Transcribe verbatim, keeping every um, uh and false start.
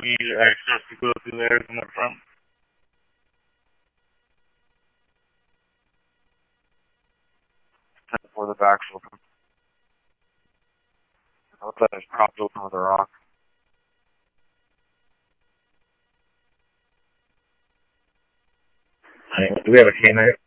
need access to go through there from the front. For the back's open. I hope that is propped open with a rock. Hey, do we have a K-knife?